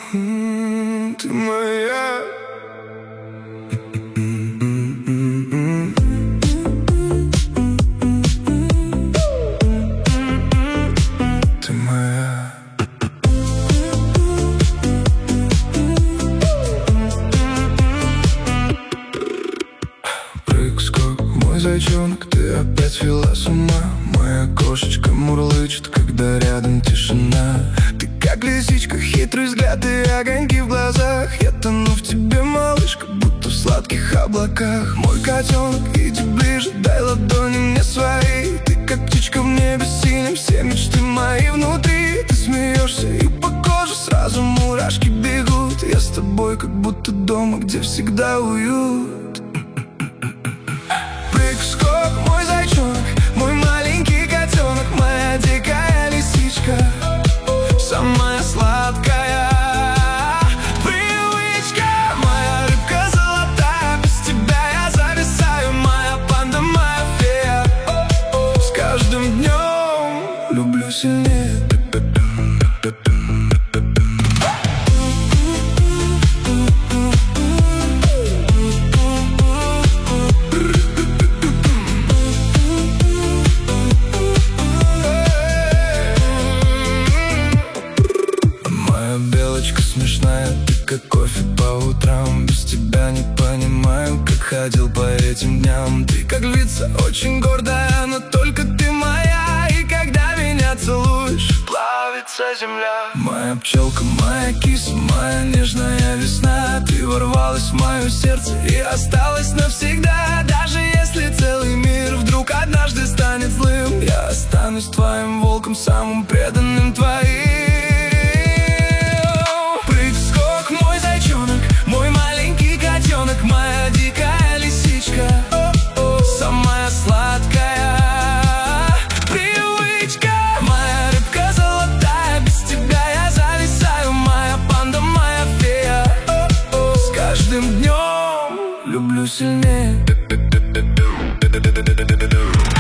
Ты моя. Ты моя. Прыг-скок, мой зайчонок, ты опять вела с ума. Моя кошечка мурлычет, когда рядом тишина. Ты как лисичка, хитрый взгляд и огоньки в глазах. Я тону в тебе, малышка, будто в сладких облаках. Мой котенок, иди ближе, дай ладони мне свои. Ты как птичка в небе синем, все мечты мои внутри. Ты смеешься и по коже сразу мурашки бегут. Я с тобой как будто дома, где всегда уют. Прыг-скок, мой зайчонок, мой маленький котенок, моя дикая лисичка, самая сладкая привычка. Моя рыбка золотая, без тебя я зависаю. Моя панда, моя фея. С каждым днем люблю сильнее. Белочка смешная, ты как кофе по утрам. Без тебя не понимаю, как ходил по этим дням. Ты как львица, очень гордая, но только ты моя. И когда меня целуешь, плавится земля. Моя пчелка, моя киса, моя нежная весна. Ты ворвалась в мое сердце и осталась навсегда. Даже если целый мир вдруг однажды станет злым, я останусь твоим волком, самым преданным твоим. Мой маленький котенок, моя дикая лисичка, самая сладкая привычка. Моя рыбка золотая, без тебя я зависаю. Моя панда, моя фея. С каждым днем люблю сильнее.